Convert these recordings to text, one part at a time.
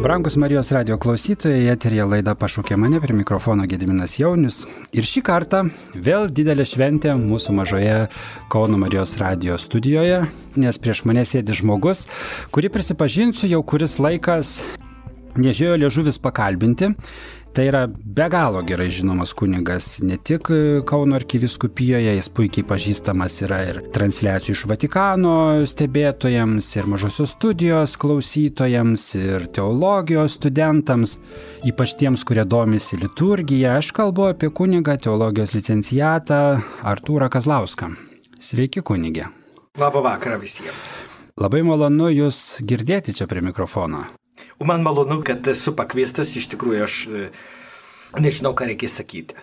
Brangus Marijos radio klausytojai, eteryje laida Pašaukė mane, prie mikrofono Gediminas Jaunius. Ir šį kartą vėl didelė šventė mūsų mažoje Kauno Marijos radio studijoje, nes prieš mane sėdi žmogus, kurį prisipažinsiu jau kuris laikas nežėjo liežuvis pakalbinti. Tai yra be galo gerai žinomas kunigas ne tik Kauno arkivyskupijoje, jis puikiai pažįstamas yra ir transliacijų iš Vatikano stebėtojams, ir mažosios studijos klausytojams, ir teologijos studentams, ypač tiems, kurie domisi liturgija. Aš kalbu apie kunigą, teologijos licencijatą Artūrą Kazlauską. Sveiki, kunigė. Labą vakarą visiems. Labai malonu Jūs girdėti čia prie mikrofono. Man malonu, kad esu pakviestas, iš tikrųjų aš nežinau, ką reikia sakyti.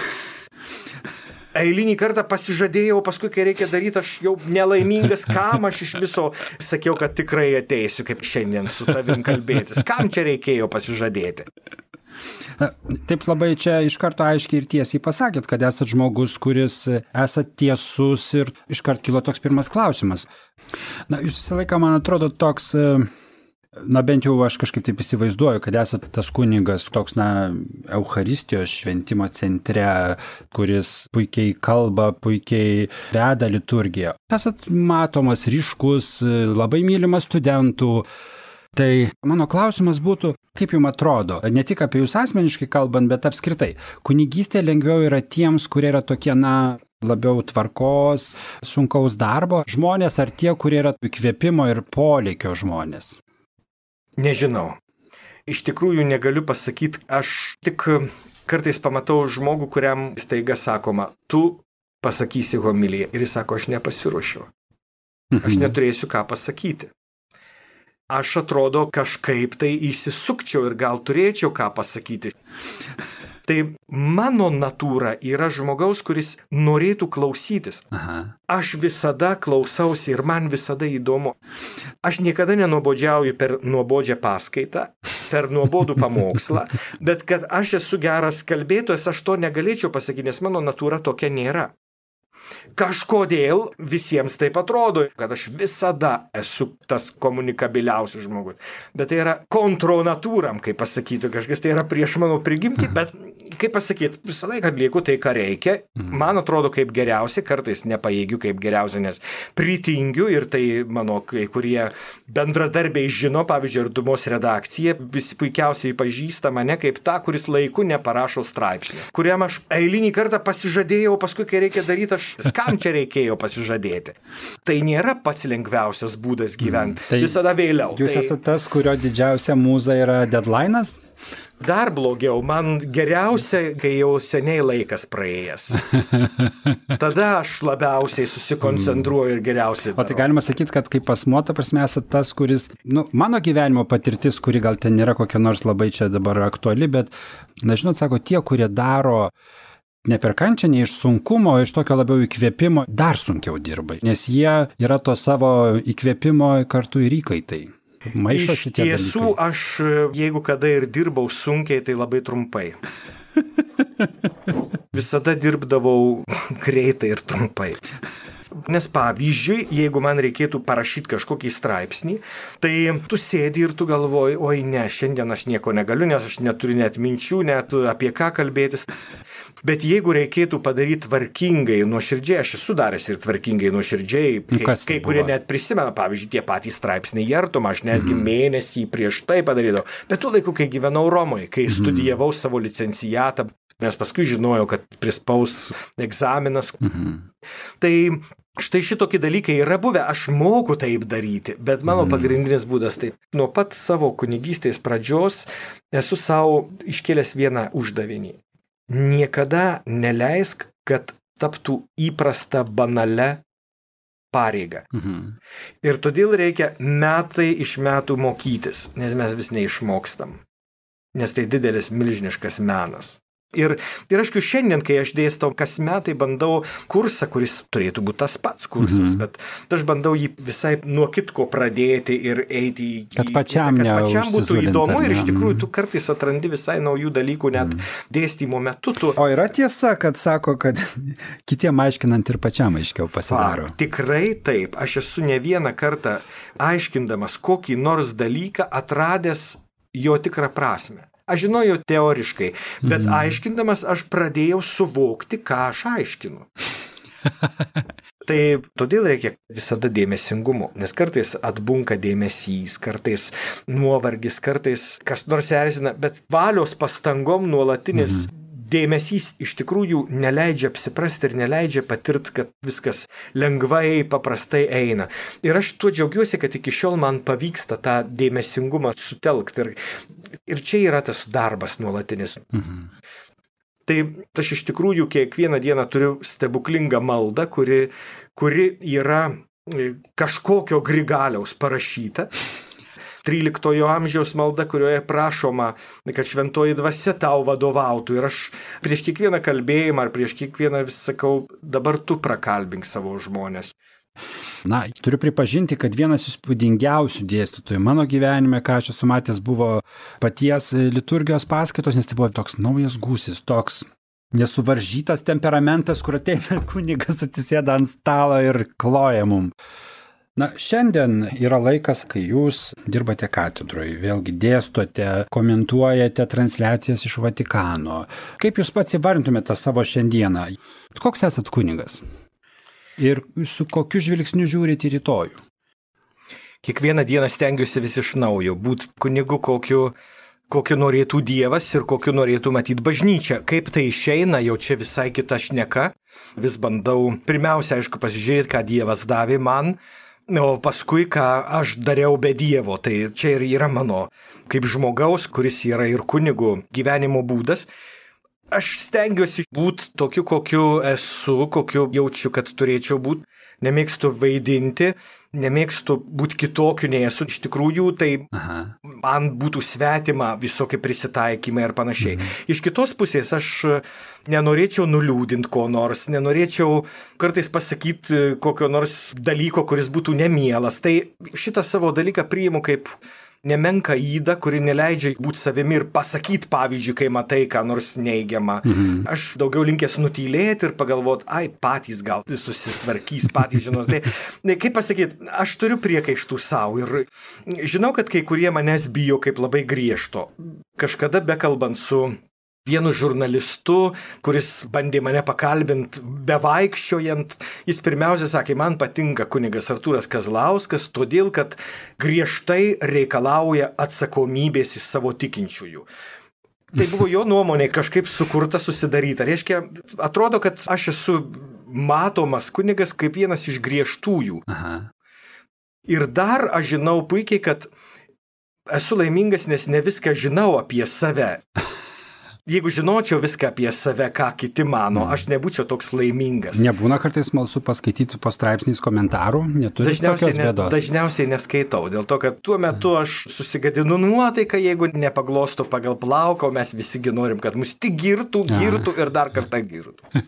Eilinį kartą pasižadėjau, paskui, kai reikia daryti, aš jau nelaimingas, kam aš iš viso sakiau, kad tikrai ateisiu, kaip šiandien su tavim kalbėtis. Kam čia reikėjo pasižadėti? Na, taip labai čia iš karto aiškiai ir tiesiai pasakėt, kad esat žmogus, kuris esat tiesus, ir iškart kilo toks pirmas klausimas. Na, jūs visą laiką, man atrodo, toks... Na, bent jau aš kažkaip taip įsivaizduoju, kad esate tas kunigas toks, Eucharistijos šventimo centre, kuris puikiai kalba, puikiai veda liturgiją. Esat matomas, ryškus, labai mylimas studentų. Tai mano klausimas būtų, kaip jums atrodo, ne tik apie jūs asmeniškai kalbant, bet apskritai, kunigystė lengviau yra tiems, kurie yra tokie, labiau tvarkos, sunkaus darbo žmonės, ar tie, kurie yra įkvėpimo ir polėkio žmonės? Nežinau. Iš tikrųjų negaliu pasakyti, aš tik kartais pamatau žmogų, kuriam staiga sakoma, tu pasakysi homiliją. Ir jis sako, aš nepasiruošiu. Aš neturėsiu ką pasakyti. Aš atrodo kažkaip tai įsisukčiau ir gal turėčiau ką pasakyti. Tai mano natūra yra žmogaus, kuris norėtų klausytis. Aha. Aš visada klausausi ir man visada įdomu. Aš niekada nenuobodžiauju per nuobodžią paskaitą, per nuobodų pamokslą, bet kad aš esu geras kalbėtojas, aš to negalėčiau pasakyti, nes mano natūra tokia nėra. Kažkodėl visiems taip atrodo, kad aš visada esu tas komunikabiliausias žmogus. Bet tai yra kontronatūram, kaip pasakyti, kažkas tai yra prieš mano prigimtį, bet kaip pasakyti, visą laiką atlieku tai, ką reikia. Man atrodo kaip geriausia, kartais nepajėgiu kaip geriausia, nes pritingiu ir tai mano kai kurie bendradarbiai žino, pavyzdžiui, Artumos redakcija, visi puikiausiai pažįsta mane kaip tą, kuris laiku neparašo straipsnį, kuriam aš eilinį kartą pasižadėjau, paskui, kai reikia daryti, kam čia reikėjo pasižadėti. Tai nėra pats lengviausias būdas gyventi. Tai visada vėliau. Jūs esate tas, kurio didžiausia mūza yra deadline'as? Dar blogiau, man geriausia, kai jau seniai laikas praėjęs. Tada aš labiausiai susikoncentruoju ir geriausiai darau. O tai galima sakyti, kad kaip asmuo, ta prasme, esate tas, kuris, mano gyvenimo patirtis, kuri gal ten nėra kokia nors labai čia dabar aktuali, bet, žinot, sako, tie, kurie daro ne per kančią, ne iš sunkumo, iš tokio labiau įkvėpimo, dar sunkiau dirba, nes jie yra to savo įkvėpimo kartu ir įkaitai. Maišosi tie dalykai. Iš tiesų, aš jeigu kada ir dirbau sunkiai, tai labai trumpai. Visada dirbdavau greitai ir trumpai. Nes pavyzdžiui, jeigu man reikėtų parašyti kažkokį straipsnį, tai tu sėdi ir tu galvoji, oi ne, šiandien aš nieko negaliu, nes aš neturiu net minčių, net apie ką kalbėtis. Bet jeigu reikėtų padaryti tvarkingai, nuoširdžiai, aš esu daręs ir tvarkingai, nuoširdžiai, kai kurie net prisimena, pavyzdžiui, tie patys straipsniai Jertumą, aš netgi mėnesį prieš tai padarydavau. Bet tuo laiku, kai gyvenau Romoje, kai studijavau savo licencijatą, nes paskui žinojau, kad prispaus egzaminas. Tai štai šitokie dalykai yra buvę, aš moku taip daryti, bet mano pagrindinis būdas taip. Nuo pat savo kunigystės pradžios esu savo iškėlęs vieną uždavinį. Niekada neleisk, kad taptų įprasta banale pareiga. Ir todėl reikia metai iš metų mokytis, nes mes vis neišmokstam. Nes tai didelis milžiniškas menas. Ir aišku, šiandien, kai aš dėstau, kas metai bandau kursą, kuris turėtų būti tas pats kursas, bet aš bandau jį visai nuo kitko pradėti ir eiti į... Kad pačiam būtų įdomu ir iš tikrųjų tu kartais atrandi visai naujų dalykų net dėstymo metu. O yra tiesa, kad sako, kad kitiem aiškinant ir pačiam aiškiau pasidaro? Tikrai taip. Aš esu ne vieną kartą aiškindamas kokį nors dalyką atradęs jo tikrą prasme. Aš žinojau teoriškai, bet aiškindamas aš pradėjau suvokti, ką aš aiškinu. Tai todėl reikia visada dėmesingumo, nes kartais atbunka dėmesys, kartais nuovargis, kartais kas nors erzina, bet valios pastangom nuolatinis dėmesys iš tikrųjų neleidžia apsiprasti ir neleidžia patirti, kad viskas lengvai, paprastai eina. Ir aš tuo džiaugiuosi, kad iki šiol man pavyksta tą dėmesingumą sutelkti. Ir čia yra tas darbas nuolatinis. Tai aš iš tikrųjų kiekvieną dieną turiu stebuklingą maldą, kuri yra kažkokio Grigaliaus parašyta. 13 amžiaus malda, kurioje prašoma, kad šventoji dvasia tau vadovautų. Ir aš prieš kiekvieną kalbėjimą ar prieš kiekvieną vis sakau, dabar tu prakalbink savo žmonės. Na, turiu pripažinti, kad vienas įspūdingiausių dėstytojų mano gyvenime, ką aš esu matęs, buvo paties liturgijos paskaitos, nes tai buvo toks naujas gūsis, toks nesuvaržytas temperamentas, kur ateina kunigas, atsisėda ant stalo ir kloja mum. Na, šiandien yra laikas, kai jūs dirbate katedroje, vėlgi dėstote, komentuojate transliacijas iš Vatikano. Kaip jūs pats įvardintumėte savo šiandieną? Koks esat kunigas? Ir su kokiu žvilgsniu žiūrite į rytojų? Kiekvieną dieną stengiuosi vis iš naujo būti kunigu, kokiu norėtų Dievas ir kokiu norėtų matyti bažnyčia. Kaip tai išeina, jau čia visai kita šneka. Vis bandau pirmiausia, aišku, pasižiūrėti, ką Dievas davė man, o paskui, ką aš dariau be Dievo. Tai čia ir yra mano, kaip žmogaus, kuris yra ir kunigų gyvenimo būdas. Aš stengiuosi būti tokiu, kokiu esu, kokiu jaučiu, kad turėčiau būti. Nemėgstu vaidinti, nemėgstu būti kitokiu nei esu. Iš tikrųjų, tai man būtų svetima visokie prisitaikymai ir panašiai. Iš kitos pusės aš nenorėčiau nuliūdinti ko nors, nenorėčiau kartais pasakyti kokio nors dalyko, kuris būtų nemielas. Tai šitą savo dalyką priimu kaip nemenka yda, kuri neleidžia būti savimi ir pasakyti, pavyzdžiui, kai matai ką nors neigiamą. Aš daugiau linkęs nutylėti ir pagalvoti, patys gal susitvarkys, patys žinos. Tai kaip pasakyti, aš turiu priekaištų savo ir žinau, kad kai kurie manęs bijo kaip labai griežto. Kažkada bekalbant su vienu žurnalistu, kuris bandė mane pakalbinti bevaikščiojant, jis pirmiausia sakė, man patinka kunigas Artūras Kazlauskas, todėl, kad griežtai reikalauja atsakomybės iš savo tikinčiųjų. Tai buvo jo nuomonė kažkaip sukurta, susidaryta. Reiškia, atrodo, kad aš esu matomas kunigas kaip vienas iš griežtųjų. Ir dar aš žinau puikiai, kad esu laimingas, nes ne viską žinau apie save. Jeigu žinočiau viską apie save, ką kiti mano, aš nebūčiau toks laimingas. Nebūna kartais smalsu paskaityti po straipsniais komentarų? Neturite tokios bėdos? Dažniausiai neskaitau, dėl to, kad tuo metu aš susigadinu nuotaiką, jeigu nepaglosto pagal plauką, o mes visigi norim, kad mus tik girtų ir dar kartą girtų.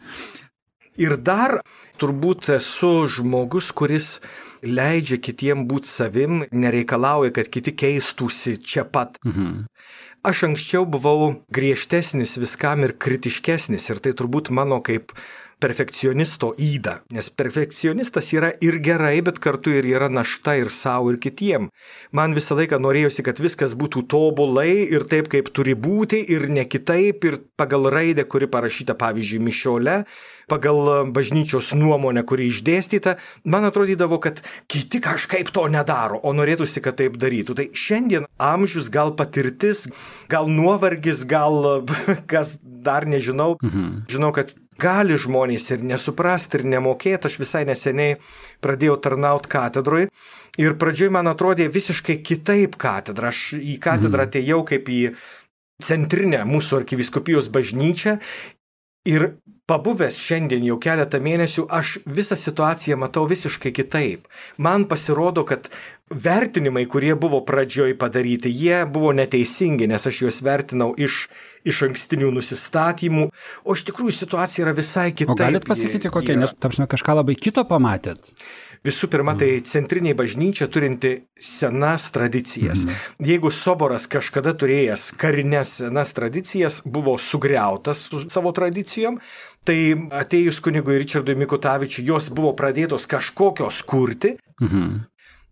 Ir dar turbūt esu žmogus, kuris leidžia kitiem būti savim, nereikalauja, kad kiti keistųsi čia pat. Aš anksčiau buvau griežtesnis viskam ir kritiškesnis ir tai turbūt mano kaip perfekcionisto yda, nes perfekcionistas yra ir gerai, bet kartu ir yra našta ir savo ir kitiem. Man visą laiką norėjosi, kad viskas būtų tobulai ir taip, kaip turi būti ir ne kitaip ir pagal raidę, kuri parašyta, pavyzdžiui, mišiole, pagal bažnyčios nuomonę, kuri išdėstyta, man atrodydavo, kad kiti kažkaip to nedaro, o norėtųsi, kad taip darytų. Tai šiandien amžius, gal patirtis, gal nuovargis, gal kas dar nežinau, žinau, kad gali žmonės ir nesuprasti, ir nemokėti. Aš visai neseniai pradėjau tarnauti katedroje ir pradžioj man atrodė visiškai kitaip katedra. Aš į katedrą atėjau kaip į centrinę mūsų arkivyskupijos bažnyčią ir pabuvęs šiandien jau keletą mėnesių, aš visą situaciją matau visiškai kitaip. Man pasirodo, kad vertinimai, kurie buvo pradžioj padaryti, jie buvo neteisingi, nes aš juos vertinau iš ankstinių nusistatymų, o iš tikrųjų situacija yra visai kitaip. O galit pasakyti kokia, nes tarpsime kažką labai kito pamatėt? Visų pirma, tai centrinė bažnyčia turinti senas tradicijas. Jeigu soboras kažkada turėjęs karinės senas tradicijas, buvo sugriautas su savo tradicijom, tai atėjus kunigui Ričardui Mikutavičiui, jos buvo pradėtos kažkokios kurti.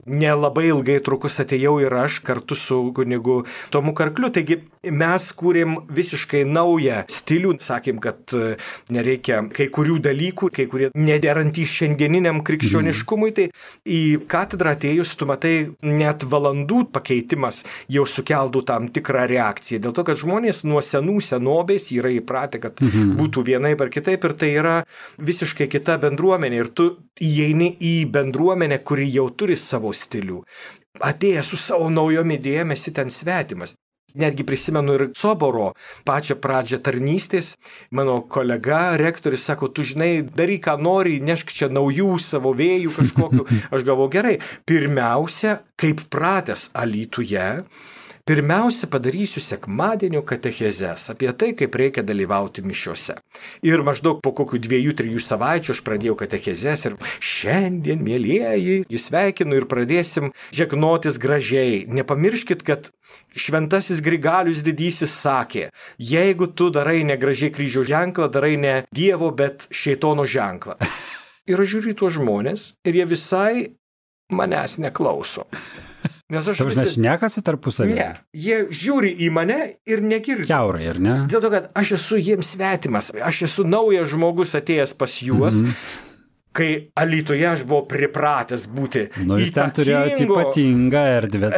nelabai ilgai trukus atėjau ir aš kartu su kunigu Tomu Karkliu. Taigi mes kūrėm visiškai naują stilių. Sakėm, kad nereikia kai kurių dalykų, kai kurie nederantys šiandieniniam krikščioniškumui. Tai į katedrą atėjus, tu matai, net valandų pakeitimas jau sukeldų tam tikrą reakciją. Dėl to, kad žmonės nuo senų senovės yra įpratę, kad būtų vienaip ar kitaip, ir tai yra visiškai kita bendruomenė. Ir tu įeini į bendruomenę, kuri jau turi savo stilių. Atėjęs su savo naujom idėjom esi ten svetimas. Netgi prisimenu ir Soboro pačią pradžią tarnystės. Mano kolega, rektorius, sako, tu žinai, daryk ką nori, nešk čia naujų savo vėjų kažkokių. Aš galvoju, gerai, pirmiausia, kaip pratęs Alytuje, pirmiausia padarysiu sekmadienio katechezes apie tai, kaip reikia dalyvauti mišiose. Ir maždaug po kokių 2-3 savaičių aš pradėjau katechezes ir šiandien, mielieji, jūs sveikinu ir pradėsim žegnotis gražiai. Nepamirškit, kad šventasis Grigalius didysis sakė, jeigu tu darai negražiai kryžiaus ženklą, darai ne Dievo, bet šėtono ženklą. Ir aš žiūriu tuos žmonės ir jie visai manęs neklauso. Nes aš šnekasi tarpusavį. Ne, jie žiūri į mane ir negirdi. Kiaurai, ar ne? Dėl to, kad aš esu jiems svetimas, aš esu naujas žmogus atėjęs pas juos, kai Alytuje aš buvau pripratęs būti įtakingo. Jūs ten turėjote ypatingą erdvę.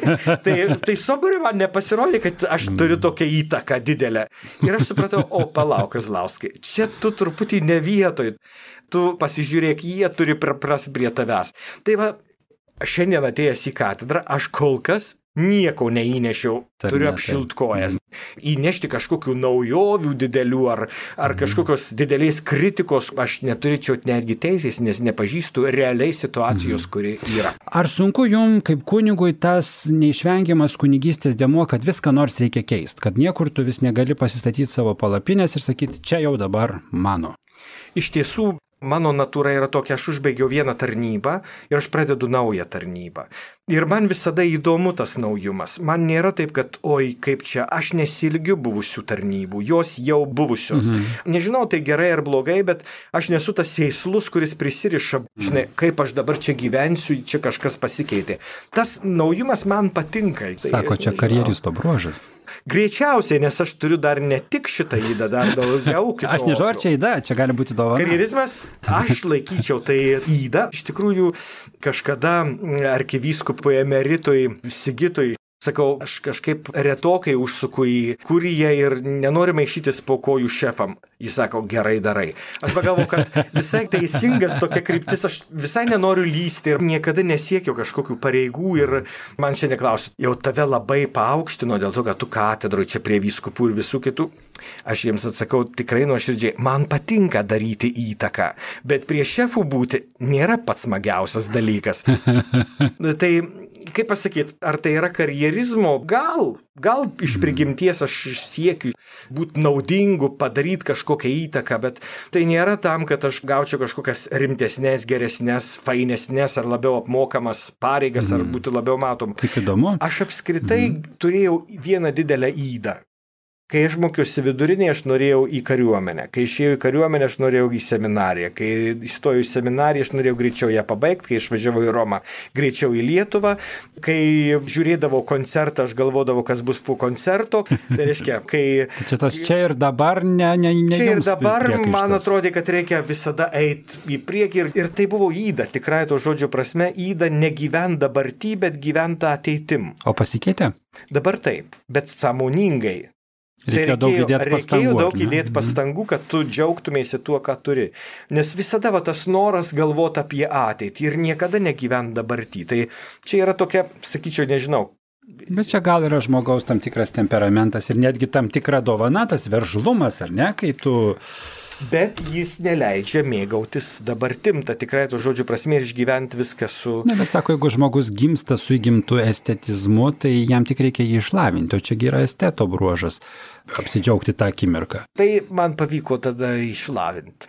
Tai Sobore man nepasirodė, kad aš turiu tokią įtaką didelę. Ir aš supratau, palauk, Kazlauskai, čia tu truputį ne vietoj, tu pasižiūrėk, jie turi priprast prie tavęs. Tai va, šiandien atėjęs į katedrą, aš kol kas nieko neįnešiau, turiu apšilt kojas. Įnešti kažkokių naujovių didelių ar kažkokios didelės kritikos aš neturėčiau netgi teisės, nes nepažįstu realiai situacijos, kuri yra. Ar sunku jums kaip kunigui tas neišvengiamas kunigystės dėmuo, kad viską nors reikia keisti, kad niekur tu vis negali pasistatyti savo palapinės ir sakyti, čia jau dabar mano? Iš tiesų, mano natūra yra tokia, aš užbaigiau vieną tarnybą ir aš pradedu naują tarnybą. Ir man visada įdomu tas naujumas. Man nėra taip, kad, oi, kaip čia, aš nesilgiu buvusių tarnybų, jos jau buvusios. Nežinau, tai gerai ar blogai, bet aš nesu tas seislus, kuris prisiriša, žinai, kaip aš dabar čia gyvensiu, čia kažkas pasikeitė. Tas naujumas man patinka. Sako, čia karjeristo bruožas. Greičiausiai, nes aš turiu dar ne tik šitą įdą, dar daugiau kitokių. Aš nežinau, ar čia įda, čia gali būti dovana. Karjerizmas, aš laikyčiau tai įdą. Iš tikrųjų, kažkada arkivyskupui emeritui Sigitui, sakau, aš kažkaip retokai užsuku į kuriją ir nenoriu maišytis po kojų šefam. Jis sako, gerai darai. Aš pagalvoju, kad visai teisingas tokia kryptis, aš visai nenoriu lysti ir niekada nesiekiau kažkokių pareigų ir man čia neklausiu, jau tave labai paaukštino dėl to, kad tu katedroj čia prie vyskupų ir visų kitų. Aš jiems atsakau tikrai nuoširdžiai, man patinka daryti įtaką, bet prie šefų būti nėra pats smagiausias dalykas. Tai, kaip pasakyti, ar tai yra karjerizmo? Gal iš prigimties aš siekiu būti naudingu, padaryti kažkokią įtaką, bet tai nėra tam, kad aš gaučiau kažkokias rimtesnės, geresnės, fainesnės ar labiau apmokamas pareigas ar būtų labiau matom. Kaip įdomu. Aš apskritai turėjau vieną didelę įdą. Kai aš mokiausi vidurinėje, aš norėjau į kariuomenę. Kai išėjau į kariuomenę, aš norėjau į seminariją. Kai įstojau į seminariją, aš norėjau greičiau ją pabaigti. Kai išvažiavau į Romą, greičiau į Lietuvą. Kai žiūrėdavau koncertą, aš galvodavau, kas bus po koncerto. Tai reiškia, kai... Čia ir dabar ne čia ir dabar man atrodė, kad reikia visada eiti į priekį. Ir tai buvo įda, tikrai to žodžio prasme, įda negyvent dabartį, bet gyvent ateitim. O pasikeitė? Dabar taip, bet sąmoningai. Reikėjo daug įdėti pastangų, kad tu džiaugtumėsi tuo, ką turi. Nes visada tas noras galvoti apie ateitį ir niekada negyvent dabartį. Tai čia yra tokia, sakyčiau, nežinau. Bet čia gal yra žmogaus tam tikras temperamentas ir netgi tam tikra dovana, tas veržlumas, ar ne, kai tu... Bet jis neleidžia mėgautis dabartim, ta tikrai to žodžio prasme ir išgyventi viską su... Ne, bet sako, jeigu žmogus gimsta su įgimtu estetizmu, tai jam tik reikia jį išlavinti, o čia yra esteto bruožas, apsidžiaugti tą akimirką. Tai man pavyko tada išlavinti.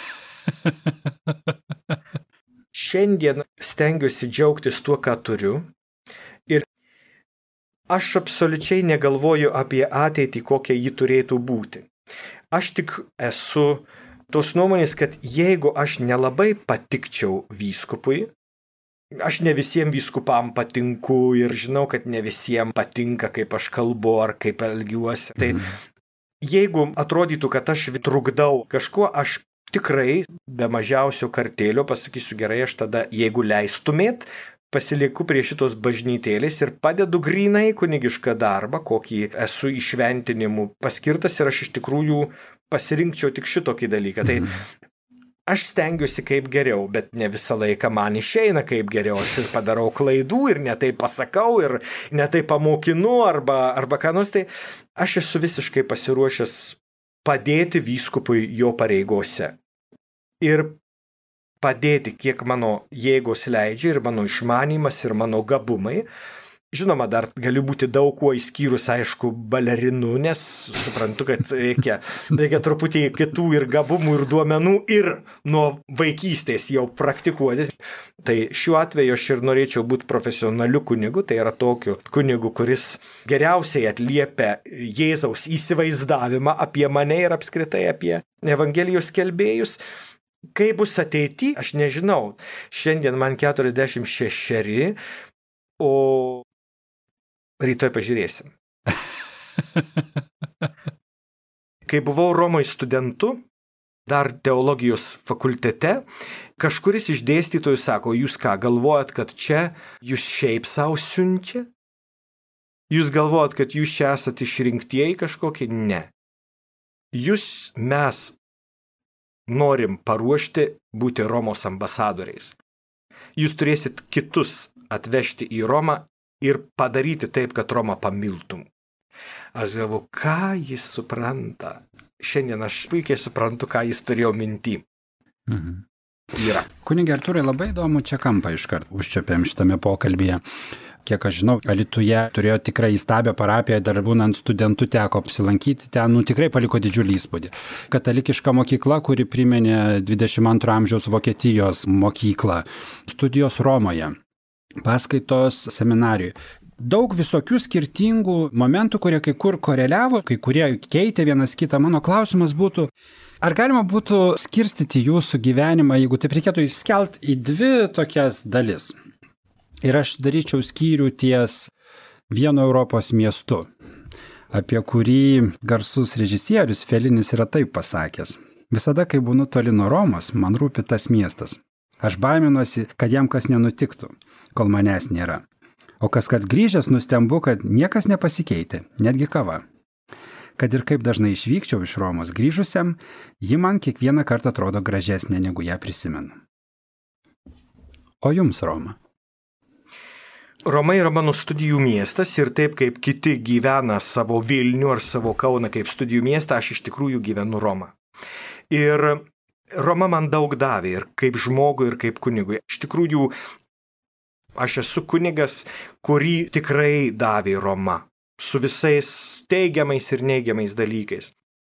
Šiandien stengiuosi džiaugtis tuo, ką turiu. Ir aš absoliučiai negalvoju apie ateitį, kokia ji turėtų būti. Aš tik esu tos nuomonės, kad jeigu aš nelabai patikčiau vyskupui, aš ne visiems vyskupam patinku ir žinau, kad ne visiems patinka, kaip aš kalbu ar kaip elgiuosi. Tai jeigu atrodytų, kad aš trukdau kažkuo, aš tikrai be mažiausio kartėlio pasakysiu gerai, aš tada, jeigu leistumėt, pasilieku prie šitos bažnytėlės ir padedu grynai kunigišką darbą, kokį esu įšventinimu paskirtas ir aš iš tikrųjų pasirinkčiau tik šitokį dalyką. Tai aš stengiuosi kaip geriau, bet ne visą laiką man išeina kaip geriau. Aš ir padarau klaidų ir ne tai pasakau ir ne tai pamokinu arba ką nors. Tai aš esu visiškai pasiruošęs padėti vyskupui jo pareigose. Ir padėti, kiek mano jėgos leidžia ir mano išmanymas ir mano gabumai. Žinoma, dar galiu būti daug kuo išskyrus, aišku, balerinu, nes suprantu, kad reikia truputį kitų ir gabumų, ir duomenų, ir nuo vaikystės jau praktikuotis. Tai šiuo atveju aš ir norėčiau būti profesionaliu kunigu, tai yra tokiu kunigu, kuris geriausiai atliepia Jėzaus įsivaizdavimą apie mane ir apskritai apie Evangelijos skelbėjus. Kaip bus ateity, aš nežinau. Šiandien man 46, o rytoj pažiūrėsim. Kai buvau Romoje studentu, dar teologijos fakultete, kažkuris iš dėstytojų sako, jūs ką, galvojat, kad čia jūs šiaip savo siunčia? Jūs galvojat, kad jūs čia esate išrinktieji kažkokie? Ne. Mes norim paruošti būti Romos ambasadoriais. Jūs turėsit kitus atvežti į Romą ir padaryti taip, kad Romą pamiltum. Aš galvoju, ką jis supranta. Šiandien aš puikiai suprantu, ką jis turėjo minty. Yra. Kunige Artūrai, labai įdomu čia kampą iškart užčiapėm šitame pokalbyje. Kiek aš žinau, Alytuje turėjo tikrai įstabią parapiją, dar būnant studentu teko apsilankyti, ten tikrai paliko didžiulį įspūdį. Katalikiška mokykla, kuri priminė 22 amžiaus Vokietijos mokyklą, studijos Romoje, paskaitos seminarijų. Daug visokių skirtingų momentų, kurie kai kur koreliavo, kai kurie keitė vienas kitą. Mano klausimas būtų, ar galima būtų skirstyti jūsų gyvenimą, jeigu taip reikėtų įskelt į dvi tokias dalis? Ir aš daryčiau skyrių ties vienu Europos miestu, apie kurį garsus režisierius Felinis yra taip pasakęs. Visada, kai būnu toli nuo Romos, man rūpi tas miestas. Aš baiminuosi, kad jam kas nenutiktų, kol manęs nėra. O kaskart grįžęs nustembu, kad niekas nepasikeitė, netgi kava. Kad ir kaip dažnai išvykčiau iš Romos grįžusiam, ji man kiekvieną kartą atrodo gražesnė, negu ją prisimenu. O jums Roma? Roma yra mano studijų miestas ir taip kaip kiti gyvena savo Vilnių ar savo Kauną kaip studijų miestą, aš iš tikrųjų gyvenu Romą. Ir Roma man daug davė ir kaip žmogui, ir kaip kunigui. Iš tikrųjų, aš esu kunigas, kurį tikrai davė Roma, su visais teigiamais ir neigiamais dalykais.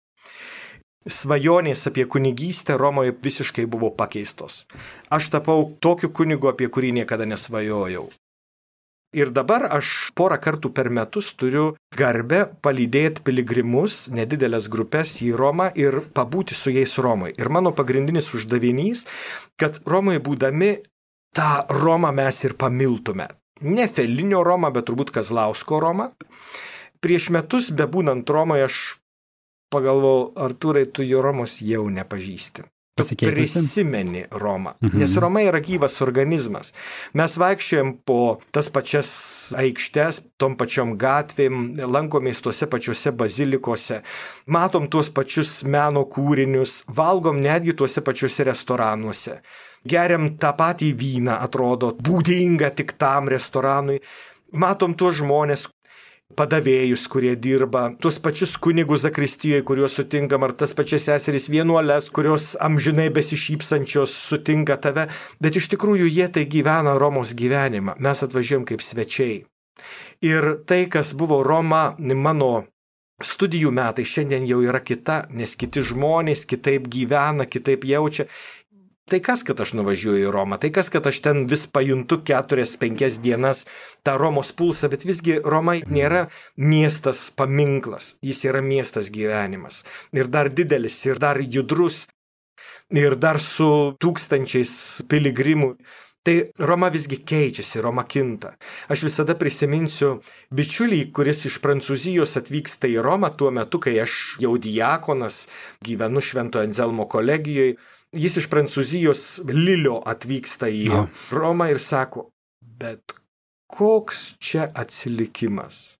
Svajonės apie kunigystę Romoje visiškai buvo pakeistos. Aš tapau tokiu kunigu, apie kurį niekada nesvajojau. Ir dabar aš porą kartų per metus turiu garbę palydėti piligrimus, nedidelės grupės į Romą ir pabūti su jais Romoje. Ir mano pagrindinis uždavinys, kad Romoje būdami tą Romą mes ir pamiltume. Ne Felinio Romą, bet turbūt Kazlausko Romą. Prieš metus, bebūnant Romoje, aš pagalvojau, Artūrai, tu jo Romos jau nepažįsti. Prisimeni Romą, nes Roma yra gyvas organizmas. Mes vaikščiojam po tas pačias aikštes, tom pačiom gatvėm, lankomės tuose pačiuose bazilikose, matom tuos pačius meno kūrinius, valgom netgi tuose pačiuose restoranuose. Geriam tą patį vyną, atrodo, būdinga tik tam restoranui. Matom tuos žmonės, padavėjus, kurie dirba, tuos pačius kunigus zakristijoje, kuriuos sutinkam, ar tas pačias seseris vienuoles, kurios amžinai besišypsančios sutinka tave, bet iš tikrųjų jie tai gyvena Romos gyvenimą. Mes atvažiuojam kaip svečiai. Ir tai, kas buvo Roma mano studijų metai, šiandien jau yra kita, nes kiti žmonės kitaip gyvena, kitaip jaučia. Tai kas, kad aš nuvažiuoju į Romą, tai kas, kad aš ten vis pajuntu 4-5 dienas tą Romos pulsą, bet visgi Roma nėra miestas paminklas, jis yra miestas gyvenimas. Ir dar didelis, ir dar judrus, ir dar su tūkstančiais piligrimų. Tai Roma visgi keičiasi, Roma kinta. Aš visada prisiminsiu bičiulį, kuris iš Prancūzijos atvyksta į Romą tuo metu, kai aš jau diakonas gyvenu Švento Anzelmo kolegijoje. Jis iš Prancūzijos Lilio atvyksta į Romą ir sako, bet koks čia atsilikimas?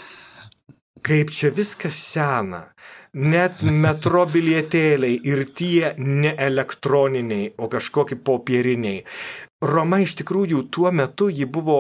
Kaip čia viskas sena. Net metro bilietėliai ir tie ne elektroniniai, o kažkokie popieriniai. Roma iš tikrųjų tuo metu ji buvo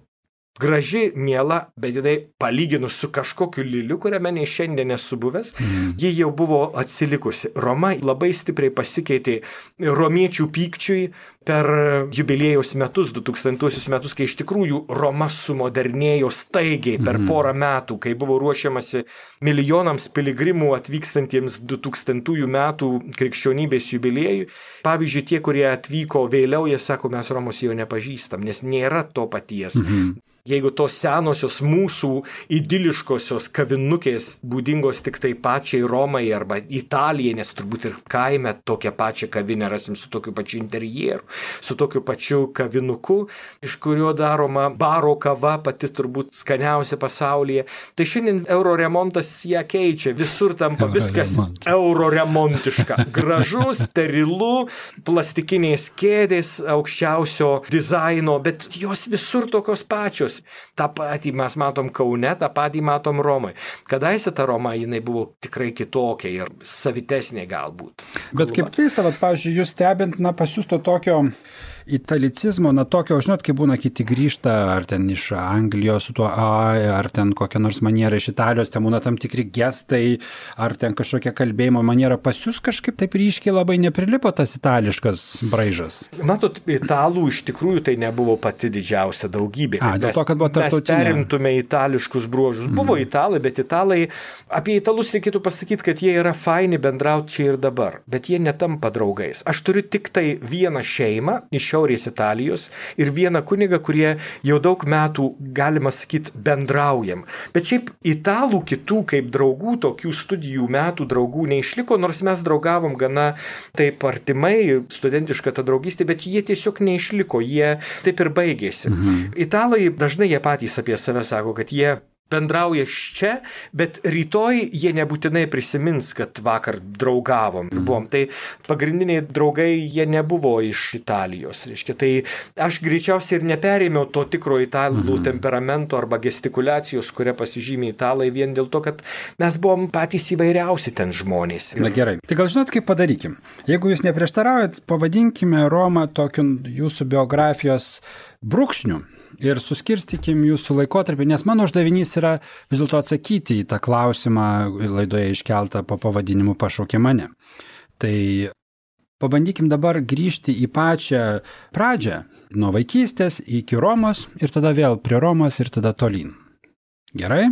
graži, miela, bet jinai palyginus su kažkokiu Liliu, kuriame nei šiandien esu buvęs, ji jau buvo atsilikusi. Roma labai stipriai pasikeitė romiečių pykčiui per jubiliejaus metus, 2000 metus, kai iš tikrųjų Roma sumodernėjo staigiai per porą metų, kai buvo ruošiamasi milijonams piligrimų atvykstantiems 2000 metų krikščionybės jubiliejui. Pavyzdžiui, tie, kurie atvyko vėliau, jie sako, mes Romos jau nepažįstam, nes nėra to paties. Jeigu tos senosios mūsų idiliškosios kavinukės būdingos tik tai pačiai Romai arba Italijai, nes turbūt ir kaime tokią pačią kavinę rasim su tokiu pačiu interjeru, su tokiu pačiu kavinuku, iš kurio daroma baro kava, pati turbūt skaniausia pasaulyje. Tai šiandien euroremontas ją keičia, visur tampa viskas euroremontiška. Gražu, sterilu, plastikinės kėdės aukščiausio dizaino, bet jos visur tokios pačios. Ta patį mes matom Kaune, tą patį matom Romai. Kadaise ta Roma, jinai buvo tikrai kitokia ir savitesnė galbūt. Bet kaip keista, pavyzdžiui, jūs stebint, pas jūs to tokio italicizmo, tokio, žinot, kai būna kiti grįžta, ar ten iš Anglijos su tuo ar ten kokia nors maniera iš Italijos, ten būna tam tikri gestai, ar ten kažkokia kalbėjimo maniera, pas jūs kažkaip taip ryškiai labai neprilipo tas itališkas braižas. Matot, italų iš tikrųjų tai nebuvo pati didžiausia daugybė. Dėl to, kad buvo tarptautinė. Mes perimtume itališkus bruožus. Buvo italai, bet italai, apie italus reikėtų pasakyti, kad jie yra faini bendrauti čia ir dabar, bet jie netampa draugais. Aš turiu tik tai vieną šeimą iš Šiaurės Italijos ir vieną kunigą, kurie jau daug metų, galima sakyti, bendraujam. Bet šiaip italų kitų kaip draugų, tokių studijų metų draugų neišliko, nors mes draugavom gana taip artimai, studentiška ta draugystė, bet jie tiesiog neišliko, jie taip ir baigėsi. Italai dažnai jie patys apie save sako, kad jie bendrauja čia, bet rytoj jie nebūtinai prisimins, kad vakar draugavom ir buvom. Tai pagrindiniai draugai jie nebuvo iš Italijos. Reiškia, tai aš greičiausiai ir neperėmiau to tikro italų temperamento arba gestikuliacijos, kuria pasižymė italai, vien dėl to, kad mes buvom patys įvairiausi ten žmonės. Na gerai. Tai gal žinot, kaip padarykim? Jeigu jūs neprieštaraujat, pavadinkime Romą tokiu jūsų biografijos brūkšniu ir suskirstykim jūsų laikotarpį, nes mano uždavinys yra vis dėlto atsakyti į tą klausimą laidoje iškeltą po pavadinimu Pašaukė mane. Tai pabandykim dabar grįžti į pačią pradžią, nuo vaikystės iki Romos ir tada vėl prie Romos ir tada tolyn. Gerai?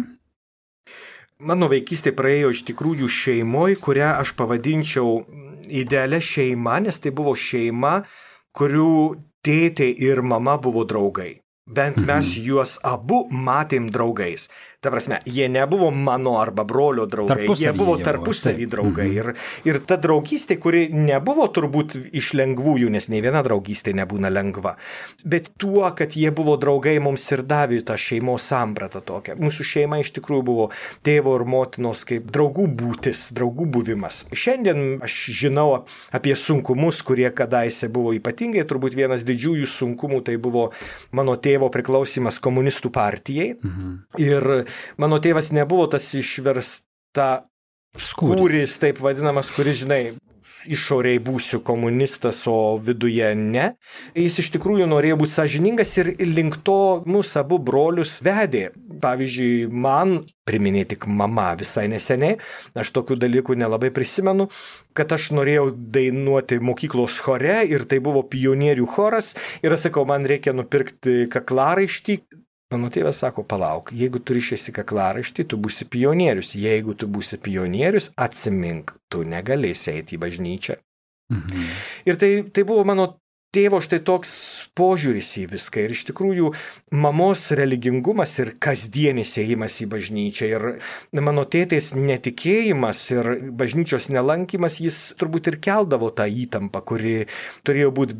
Mano vaikystė praėjo iš tikrųjų šeimoje, kurią aš pavadinčiau idealia šeima, nes tai buvo šeima, kurių tėtė ir mama buvo draugai. Bent mes juos abu matėm draugais. Ta prasme, jie nebuvo mano arba brolio draugai, jie buvo tarpusavį draugai. Ir ta draugystė, kuri nebuvo turbūt iš lengvųjų, nes nei viena draugystė nebūna lengva. Bet tuo, kad jie buvo draugai, mums ir davė tą šeimos sampratą tokią. Mūsų šeima iš tikrųjų buvo tėvo ir motinos kaip draugų būtis, draugų buvimas. Šiandien aš žinau apie sunkumus, kurie kadaise buvo ypatingai. Turbūt vienas didžiųjų sunkumų tai buvo mano tėvo priklausimas komunistų partijai. Ir mano tėvas nebuvo tas išversta skūris, taip vadinamas, kuris, žinai, išoriai būsiu komunistas, o viduje ne. Jis iš tikrųjų norėjo būti sąžiningas ir link to mūsų abu brolius vedė. Pavyzdžiui, man priminė tik mama visai neseniai, aš tokių dalykų nelabai prisimenu, kad aš norėjau dainuoti mokyklos chore ir tai buvo pionierių choras ir aš sakau, man reikia nupirkti kaklaraištį. Mano tėvas sako, palauk, jeigu tu ryšiesi kaklaraištį, tu būsi pionierius. Jeigu tu būsi pionierius, atsimink, tu negalėsi eiti į bažnyčią. Ir tai buvo mano tėvo štai toks požiūris į viską. Ir iš tikrųjų mamos religingumas ir kasdienis ėjimas į bažnyčią ir mano tėtės netikėjimas ir bažnyčios nelankymas, jis turbūt ir keldavo tą įtampą, kuri turėjo būti, bet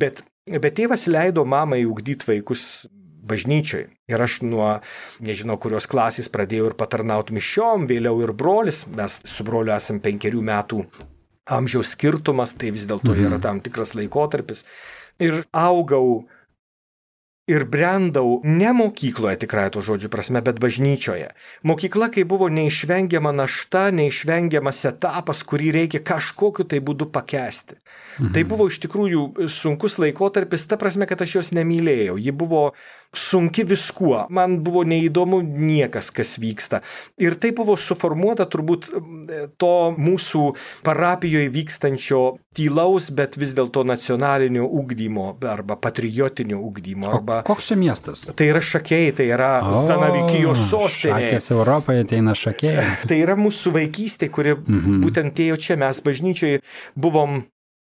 Bet tėvas leido mamai ugdyti vaikus bažnyčiai. Ir aš nuo, nežinau, kurios klasės pradėjau ir patarnauti mišiom, vėliau ir brolis, mes su broliu esam 5 metų amžiaus skirtumas, tai vis dėlto yra tam tikras laikotarpis. Ir augau ir brendau ne mokykloje tikrai to žodžių prasme, bet bažnyčioje. Mokykla, kai buvo neišvengiama našta, neišvengiamas etapas, kurį reikia kažkokiu tai būdu pakęsti. Tai buvo iš tikrųjų sunkus laikotarpis, ta prasme, kad aš jos nemylėjau. Ji buvo sunki viskuo. Man buvo neįdomu niekas, kas vyksta. Ir tai buvo suformuota turbūt to mūsų parapijoje vykstančio tylaus, bet vis dėlto nacionalinio ugdymo arba patriotinio ugdymo. Arba... Koks čia miestas? Tai yra Šakiai, tai yra Zanavykijos sostinė. Šakės Europoje ateina Šakiai. Tai yra mūsų vaikystė, kuri būtent ėjo čia. Mes bažnyčiai buvom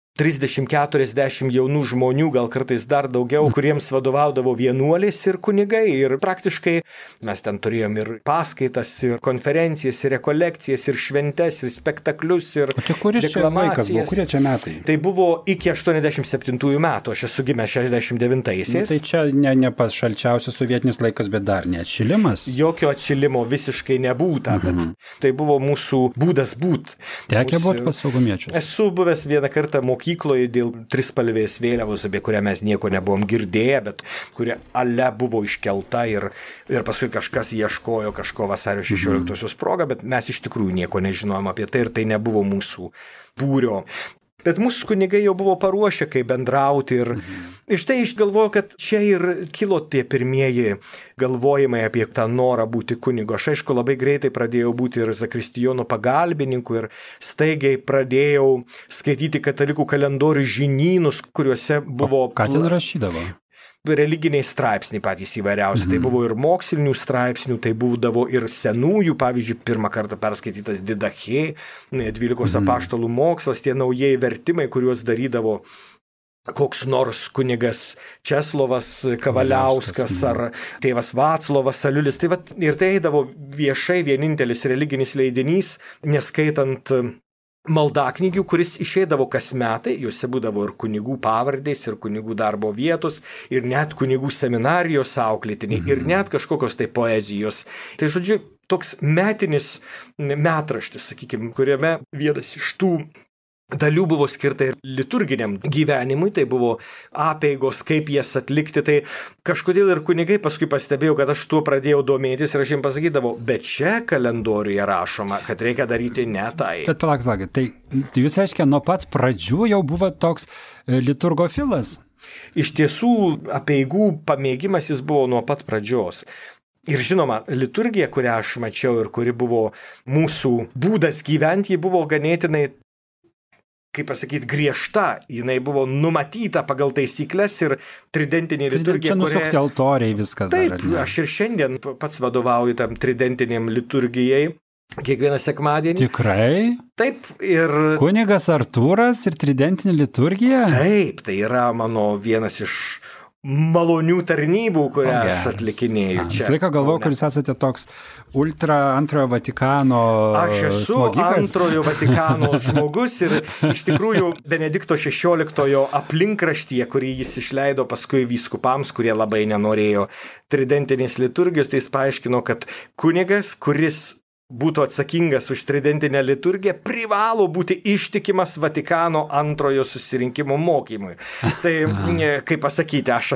30-40 jaunų žmonių, gal kartais dar daugiau, kuriems vadovaudavo vienuolės ir kunigai. Ir praktiškai mes ten turėjom ir paskaitas, ir konferencijas, ir rekolekcijas, ir šventes, ir spektaklius, ir deklamacijas. O kuris čia laikas buvo? Kurie čia metai? Tai buvo iki 87 metų, aš esu gimęs 69-aisiais. Tai čia ne pas šalčiausias sovietinis laikas, bet dar ne atšilimas. Jokio atšilimo visiškai nebūta, bet tai buvo mūsų būdas būt. Tekę būt pas saugumiečius? Esu buvęs vieną kartą mokykloje dėl trispalvės vėliavos, apie kurią mes nieko nebuvom girdėję, bet kuria ale buvo iškelta ir paskui kažkas ieškojo kažko vasario 16-osios progą, bet mes iš tikrųjų nieko nežinojom apie tai ir tai nebuvo mūsų būrio. Bet mūsų kunigai jau buvo paruošę, kaip bendrauti ir štai aš galvoju, kad čia ir kilo tie pirmieji galvojimai apie tą norą būti kunigo. Aš aišku labai greitai pradėjau būti ir zakristijono pagalbininku ir staigiai pradėjau skaityti katalikų kalendorių žinynus, kuriuose buvo... Ką ten rašydavo? Religiniai straipsniai patys įvairiausi. Tai buvo ir mokslinių straipsnių, tai būdavo ir senųjų, pavyzdžiui, pirmą kartą perskaitytas Didachė, 12 apaštalų mokslas, tie naujieji vertimai, kuriuos darydavo koks nors kunigas Česlovas Kavaliauskas ar tėvas Vaclovas Saliulis. Tai ir tai eidavo viešai vienintelis religinis leidinys, neskaitant maldaknygių, kuris išeidavo kas metai, juose būdavo ir kunigų pavardės, ir kunigų darbo vietos, ir net kunigų seminarijos auklėtiniai, ir net kažkokios tai poezijos. Tai žodžiu, toks metinis metraštis, sakykime, kuriame vienas iš tų dalių buvo skirta ir liturginiam gyvenimui, tai buvo apeigos, kaip jas atlikti, tai kažkodėl ir kunigai paskui pastebėjau, kad aš tuo pradėjau domėtis ir aš jiems pasakydavau, bet čia kalendoriuje rašoma, kad reikia daryti ne tai. Tad palauk, tai jūs reiškia, nuo pat pradžių jau buvo toks liturgofilas? Iš tiesų, apeigų pamėgimas jis buvo nuo pat pradžios. Ir žinoma, liturgija, kurią aš mačiau ir kuri buvo mūsų būdas gyventi, ji buvo ganėtinai, kaip pasakyti, griežta, jinai buvo numatyta pagal taisyklės ir tridentinė liturgija. Čia nusukti altoriai viskas. Taip, aš ir šiandien pats vadovauju tam tridentiniam liturgijai, kiekvieną sekmadienį. Tikrai? Taip, ir... Kunigas Artūras ir tridentinė liturgija? Taip, tai yra mano vienas iš malonių tarnybų, kurią aš atlikinėju čia. Visą laiką galvoju, kad jūs esate toks ultra antrojo Vatikano Aš esu smogikas. Antrojo Vatikano žmogus ir iš tikrųjų Benedikto XVI aplinkraštyje, kurį jis išleido paskui vyskupams, kurie labai nenorėjo tridentinės liturgijos, tai jis paaiškino, kad kunigas, kuris būtų atsakingas už tridentinę liturgiją, privalo būti ištikimas Vatikano antrojo susirinkimo mokymui. Tai, kaip pasakyti, aš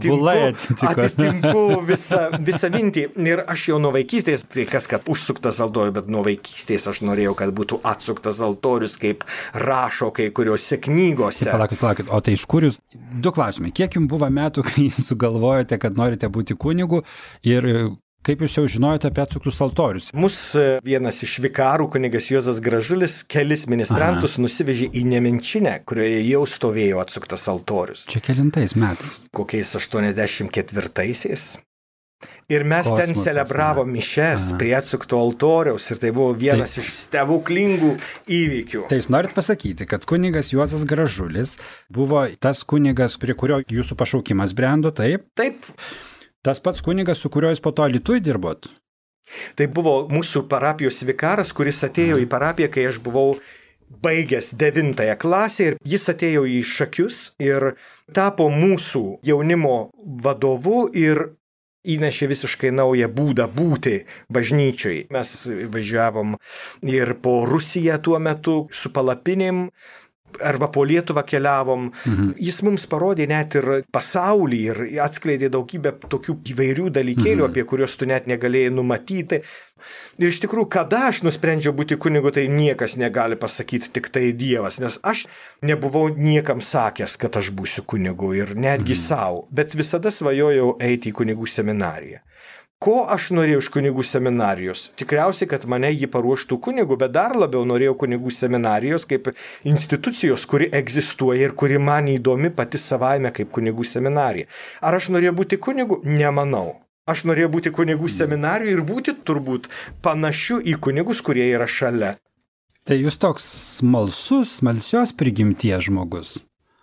atitinku visą mintį. Ir aš jau nuo vaikystės, tai kas, kad užsuktas altorius, bet nuo vaikystės aš norėjau, kad būtų atsuktas altorius, kaip rašo kai kuriuose knygose. Palaukit, o tai iš kur jūs, 2 klausimai. Kiek jums buvo metų, kai sugalvojote, kad norite būti kunigu ir kaip jūs jau žinojote apie atsuktus altorius? Mus vienas iš vikarų, kunigas Juozas Gražulis, kelis ministrantus nusivežė į Nemenčinę, kurioje jau stovėjo atsuktas altorius. Čia kelintais metais? Kokiais 84-aisiais. Ir mes ten celebravom mišes prie atsukto altoriaus ir tai buvo vienas iš stebuklingų įvykių. Tai jūs norit pasakyti, kad kunigas Juozas Gražulis buvo tas kunigas, prie kurio jūsų pašaukimas brendo, taip? Taip. Tas pats kunigas, su kuriuo jūs po to Alytuj dirbot? Tai buvo mūsų parapijos vikaras, kuris atėjo į parapiją, kai aš buvau baigęs 9 klasę ir jis atėjo į Šakius ir tapo mūsų jaunimo vadovu ir įnešė visiškai naują būdą būti bažnyčiai. Mes važiavom ir po Rusiją tuo metu su palapinėm, arba po Lietuvą keliavom. Jis mums parodė net ir pasaulį ir atskleidė daugybę tokių įvairių dalykėlių, apie kuriuos tu net negalėjai numatyti. Ir iš tikrųjų, kada aš nusprendžiau būti kunigu, tai niekas negali pasakyti, tik tai Dievas, nes aš nebuvau niekam sakęs, kad aš būsiu kunigu ir netgi savo, bet visada svajojau eiti į kunigų seminariją. Ko aš norėjau iš kunigų seminarijos? Tikriausiai, kad mane jį paruoštų kunigų, bet dar labiau norėjau kunigų seminarijos kaip institucijos, kuri egzistuoja ir kuri man įdomi pati savaime kaip kunigų seminarija. Ar aš norėjau būti kunigu? Nemanau. Aš norėjau būti kunigų seminarijoje ir būti turbūt panašiu į kunigus, kurie yra šalia. Tai jūs toks smalsios prigimties žmogus.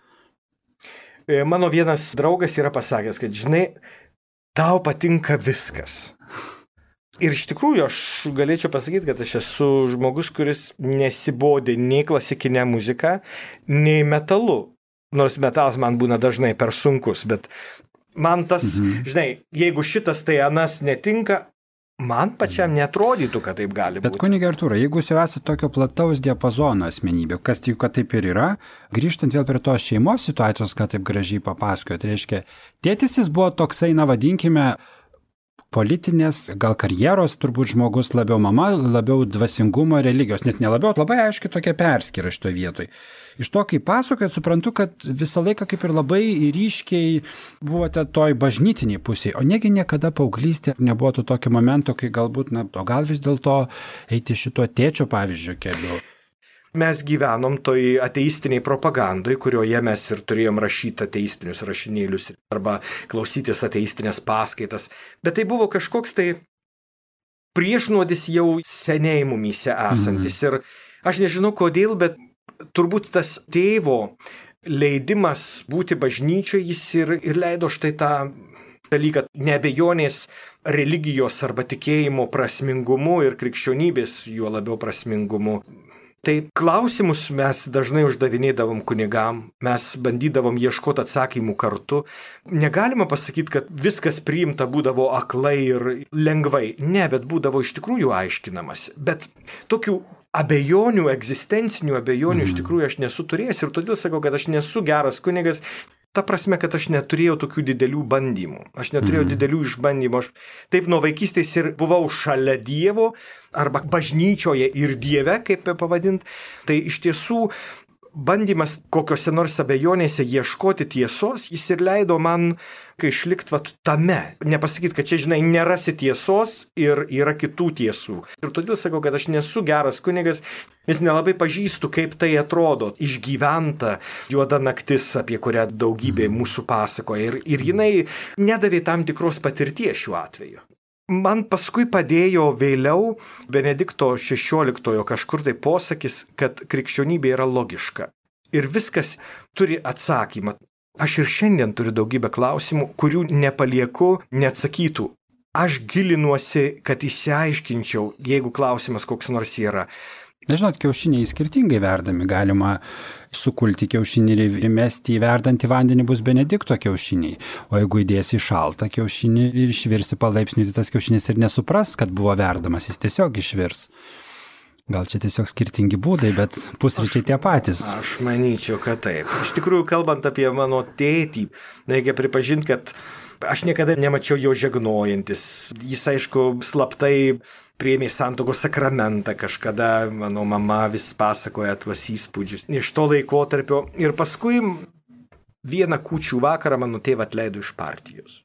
Mano vienas draugas yra pasakęs, kad žinai, tau patinka viskas. Ir iš tikrųjų aš galėčiau pasakyti, kad aš esu žmogus, kuris nesibodė nei klasikinę muziką, nei metalu. Nors metalas man būna dažnai per sunkus, bet man tas, žinai, jeigu šitas tai anas netinka, man pačiam neatrodytų, kad taip gali būti. Bet kunige Artūrai, jeigu jūs jau esate tokio plataus diapazono asmenybė, kas tik, kad taip ir yra, grįžtant vėl prie tos šeimos situacijos, kad taip gražiai papasakojot, reiškia, tėtis jis buvo toksai, na vadinkime, politinės, gal karjeros turbūt žmogus, labiau mama, labiau dvasingumo, religijos, net nelabiau, labai aiškiai tokia perskyra šitoje vietoje. Iš to, kai pasakojat, suprantu, kad visą laiką kaip ir labai ryškiai buvote toj bažnytiniai pusėje, o negi niekada paauglystė nebuvo to tokio momento, kai galbūt, na, o gal vis dėlto eiti šito tėčio pavyzdžio keliu. Mes gyvenom toj ateistiniai propagandai, kurioje mes ir turėjom rašyti ateistinius rašinėlius arba klausytis ateistinės paskaitas. Bet tai buvo kažkoks tai priešnuodis jau seniai mumyse esantis. Ir aš nežinau kodėl, bet turbūt tas tėvo leidimas būti bažnyčioje, jis ir leido štai tą dalyką neabejonės religijos arba tikėjimo prasmingumu ir krikščionybės juo labiau prasmingumu. Tai klausimus mes dažnai uždavinėdavom kunigam, mes bandydavom ieškoti atsakymų kartu. Negalima pasakyti, kad viskas priimta būdavo aklai ir lengvai. Ne, bet būdavo iš tikrųjų aiškinamas. Bet tokių abejonių, egzistencinių abejonių iš tikrųjų aš nesu turėjęs ir todėl sakau, kad aš nesu geras kunigas. Ta prasme, kad aš neturėjau tokių didelių bandymų. Aš neturėjau didelių išbandymų. Aš taip nuo vaikystės ir buvau šalia Dievo arba bažnyčioje ir Dieve, kaip pavadint. Tai iš tiesų bandymas kokiose nors abejonėse ieškoti tiesos, jis ir leido man išlikti tame. Nepasakyti, kad čia, žinai, nerasi tiesos ir yra kitų tiesų. Ir todėl sakau, kad aš nesu geras kunigas, nes nelabai pažįstu, kaip tai atrodo. Išgyventa juoda naktis, apie kurią daugybė mūsų pasakoja. Ir jinai nedavė tam tikros patirties šiuo atveju. Man paskui padėjo vėliau Benedikto XVI kažkur tai posakis, kad krikščionybė yra logiška. Ir viskas turi atsakymą. Aš ir šiandien turiu daugybę klausimų, kurių nepalieku neatsakytų. Aš gilinuosi, kad išsiaiškinčiau, jeigu klausimas koks nors yra. Nežinot, kiaušiniai skirtingai verdami. Galima sukulti kiaušinį ir mesti į verdantį vandenį bus Benedikto kiaušiniai. O jeigu įdėsi į šaltą kiaušinį ir išvirsi palaipsniui, tai tas kiaušinis ir nesupras, kad buvo verdamas, jis tiesiog išvirs. Gal čia tiesiog skirtingi būdai, bet pusryčiai tie patys. Aš manyčiau, kad taip. Iš tikrųjų, kalbant apie mano tėtį, reikia pripažinti, kad aš niekada nemačiau jo žegnojantis. Jis, aišku, slaptai priėmė santuokos sakramentą kažkada, mano mama vis pasakoja tuos įspūdžius iš to laikotarpio. Ir paskui vieną kūčių vakarą mano tėvą atleido iš partijos.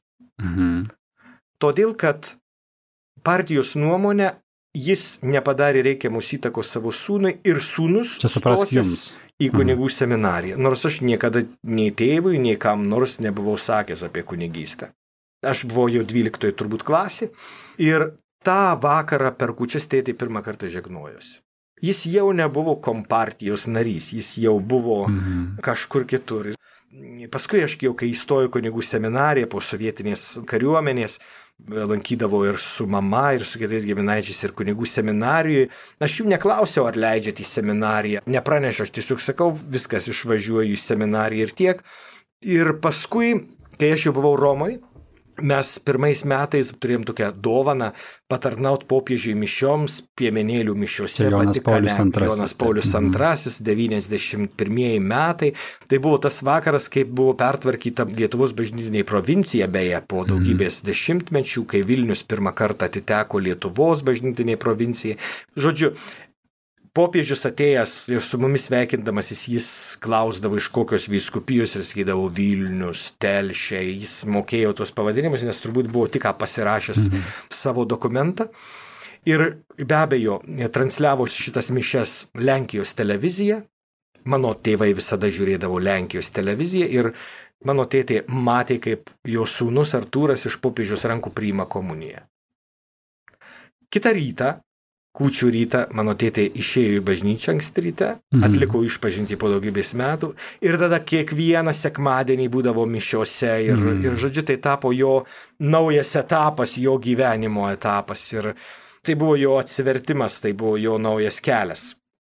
Todėl, kad partijos nuomonė jis nepadarė reikiamus įtakos savo sūnui ir sūnus stosės į kunigų seminariją. Nors aš niekada nei tėvui, nei kam nors nebuvau sakęs apie kunigystę. Aš buvau jau 12 turbūt klasė ir tą vakarą per kūčias tėtė pirmą kartą žegnojosi. Jis jau nebuvo kompartijos narys, jis jau buvo kažkur kitur. Paskui aš jau, kai įstojau kunigų seminariją po sovietinės kariuomenės, lankydavo ir su mama, ir su kitais giminaičiais, ir kunigų seminarijoje. Aš jų neklausiau, ar leidžiat į seminariją. Nepranešiau, aš tiesiog sakau, viskas, išvažiuoju į seminariją ir tiek. Ir paskui, kai aš jau buvau Romoje, mes pirmais metais turėjom tokią dovaną patarnaut popiežiui mišioms, piemenėlių mišiose Vatikane. Jonas Paulius II, 91 metai. Tai buvo tas vakaras, kai buvo pertvarkyta Lietuvos bažnytinė provincija, beje, po daugybės dešimtmečių, kai Vilnius pirmą kartą atiteko Lietuvos bažnytinė provincijai. Žodžiu, popiežius atėjęs ir su mumis sveikindamasis, jis klausdavo iš kokios vyskupijos ir sakydavo Vilnius, Telšiai, jis mokėjo tos pavadinimus, nes turbūt buvo tik ką pasirašęs savo dokumentą. Ir be abejo, transliavo šitas mišias Lenkijos televizija. Mano tėvai visada žiūrėdavo Lenkijos televiziją ir mano tėtė matė, kaip jo sūnus Artūras iš popiežiaus rankų priima komuniją. Kitą rytą, kūčių rytą, mano tėtė išėjo į bažnyčią anksti ryte, atliko išpažintį po daugybės metų ir tada kiekvieną sekmadienį būdavo mišiose ir žodžiu, tai tapo jo naujas etapas, jo gyvenimo etapas ir tai buvo jo atsivertimas, tai buvo jo naujas kelias.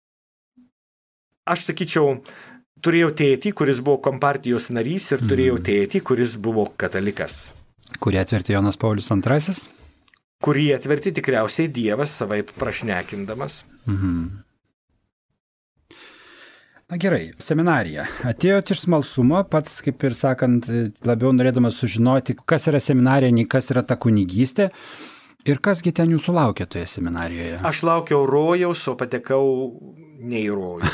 Aš sakyčiau, turėjau tėtį, kuris buvo kompartijos narys ir turėjau tėtį, kuris buvo katalikas. Kurį atvertė Jonas Paulius II? Kurį atverti tikriausiai Dievas savaip prašnekindamas. Na gerai, seminarija. Atėjote iš smalsumo, pats, kaip ir sakant, labiau norėdamas sužinoti, kas yra seminarija, nei kas yra ta kunigystė. Ir kasgi ten jūsų laukia toje seminarijoje? Aš laukiau rojaus, o patekau ne į rojų.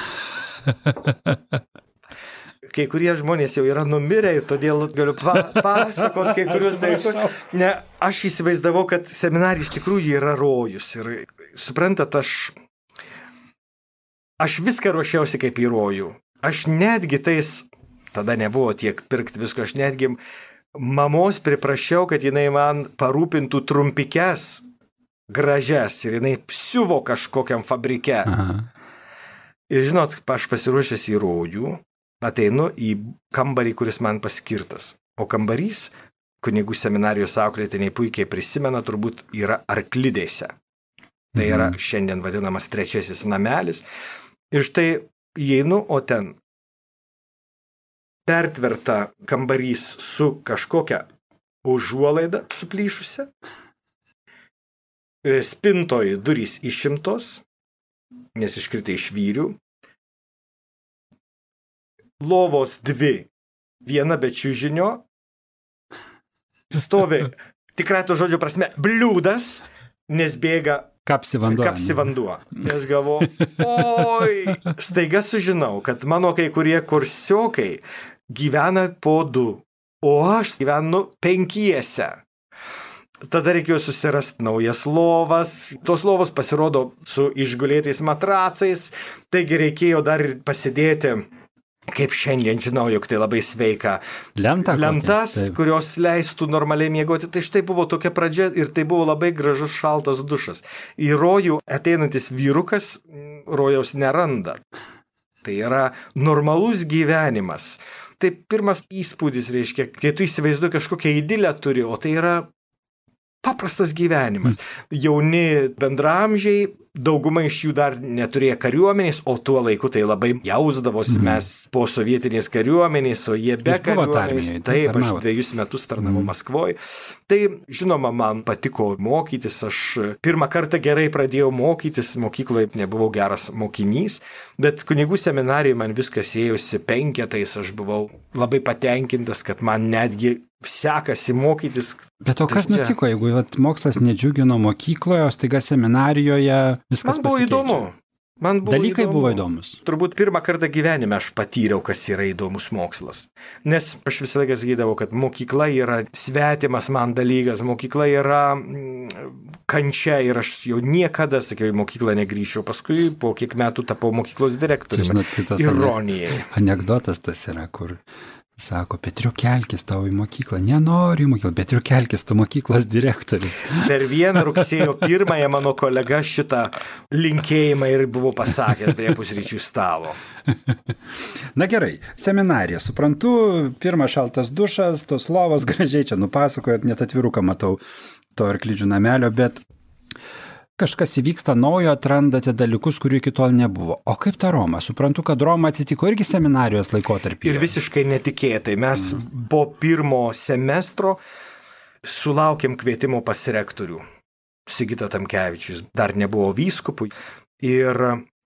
Kai kurie žmonės jau yra numirę ir todėl galiu pasakoti kai kurius dalykus. Ne, aš įsivaizdavau, kad seminarija iš tikrųjų yra rojus. Ir suprantat, aš viską ruošiausi kaip į rojų. Aš netgi tada nebuvo tiek pirkti visko, aš netgi mamos priprašiau, kad jinai man parūpintų trumpikes gražias ir jinai siuvo kažkokiam fabrike. Ir žinot, aš pasiruošęs į rojų. Ateinu į kambarį, kuris man paskirtas. O kambarys, kunigų seminarijos auklėtiniai puikiai prisimena, turbūt yra Arklidėse. Tai yra šiandien vadinamas trečiasis namelis. Ir štai įeinu, o ten pertverta kambarys su kažkokia užuolaida suplyšusia. Spintoje durys išimtos, nes iškritė iš vyrių. Lovos dvi, viena be čiužinio, stovi, tikrai to žodžio prasme, bliūdas, nes bėga kapsi vanduo. Nes galvoju, oi, staiga sužinau, kad mano kai kurie kursiokai gyvena po 2, o aš gyvenu 5. Tada reikėjo susirasti naujas lovas. Tos lovos pasirodo su išgulėtais matracais, taigi reikėjo dar ir pasidėti, kaip šiandien žinau, jog tai labai sveika. Lentas, kurios leistų normaliai miegoti. Tai štai buvo tokia pradžia ir tai buvo labai gražus šaltas dušas. Į rojų ateinantis vyrukas rojaus neranda. Tai yra normalus gyvenimas. Tai pirmas įspūdis reiškia, kai tu įsivaizduoji kažkokią idilę turi, o tai yra paprastas gyvenimas. Jauni bendramžiai, dauguma iš jų dar neturėjo kariuomenės, o tuo laiku tai labai jausdavosi mes po sovietinės kariuomenės, o jie be kariuomenės. Taip, aš 2 metus tarnavau Maskvoje. Tai, žinoma, man patiko mokytis. Aš pirmą kartą gerai pradėjau mokytis, mokykloje nebuvau geras mokinys, bet kunigų seminarijoje man viskas ėjosi 5, aš buvau labai patenkintas, kad man netgi sekasi mokytis. Bet o kas nutiko, jeigu mokslas nedžiugino mokykloje, o staiga seminarijoje viskas pasikeičia? Dalykai buvo įdomus. Turbūt pirmą kartą gyvenime aš patyriau, kas yra įdomus mokslas. Nes aš visą laiką sakydavau, kad mokykla yra svetimas man dalykas, mokykla yra kančia ir aš jau niekada, sakiau, į mokyklą negrįšiu. Paskui po kiek metų tapau mokyklos direktoriumi. Ironijai. Anekdotas tas yra, kur sako, Petriu, kelkis tau į mokyklą. Nenoriu į mokyklą, Petriu, kelkis tu mokyklos direktorius. Per 1 rugsėjo 1 mano kolega šitą linkėjimą ir buvo pasakęs prie pusryčių stalo. Na gerai, seminarija. Suprantu, pirmas šaltas dušas, tos lovos gražiai čia nupasakojot, net atviruką matau. to arklidžių namelio, bet kažkas įvyksta naujo, atrandate dalykus, kurių iki tol nebuvo. O kaip ta Roma? Suprantu, kad Roma atsitiko irgi seminarijos laikotarpyje. Ir visiškai netikėtai. Mes po pirmo semestro sulaukėm kvietimo pas rektorių. Sigitą Tamkevičius dar nebuvo vyskupų. Ir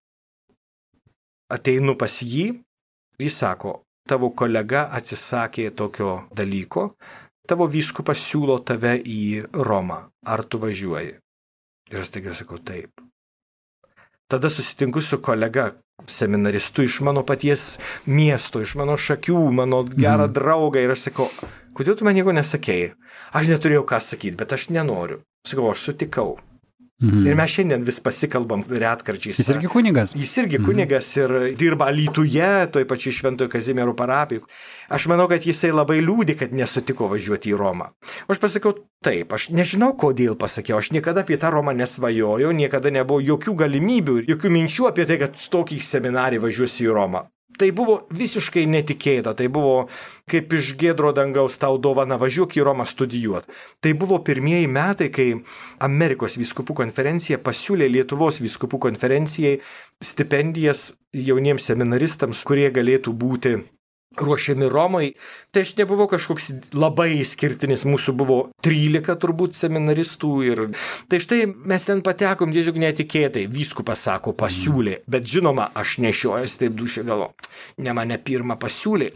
ateinu pas jį, jis sako, tavo kolega atsisakė tokio dalyko, tavo vyskupas siūlo tave į Romą. Ar tu važiuoji? Ir aš staiga sakau, taip. Tada susitinku su kolega seminaristu iš mano paties miesto, iš mano šakių, mano gerą draugą. Ir aš sakau, kodėl tu man nieko nesakėjai? Aš neturėjau ką sakyti, bet aš nenoriu. Sakau, aš sutikau. Ir mes šiandien vis pasikalbam retkarčiais. Jis irgi kunigas. Jis irgi kunigas ir dirba Alytuje, toj pačiai Šventojo Kazimiero parapijoj. Aš manau, kad jisai labai liūdi, kad nesutiko važiuoti į Romą. Aš pasakiau, taip, aš nežinau, kodėl pasakiau, aš niekada apie tą Romą nesvajojau, niekada nebuvo jokių galimybių, jokių minčių apie tai, kad tokį seminarį važiuosiu į Romą. Tai buvo visiškai netikėta, tai buvo kaip iš giedro dangaus tau dovana, važiuok į Romą studijuoti. Tai buvo pirmieji metai, kai Amerikos vyskupų konferencija pasiūlė Lietuvos vyskupų konferencijai stipendijas jauniems seminaristams, kurie galėtų būti ruošiami Romai. Tai aš nebuvau kažkoks labai išskirtinis, mūsų buvo 13 turbūt seminaristų ir tai štai mes ten patekom tiesiog netikėtai, vyskupas sako pasiūlė, bet žinoma, aš nešiojas taip dušė galo, ne mane pirmą pasiūlė,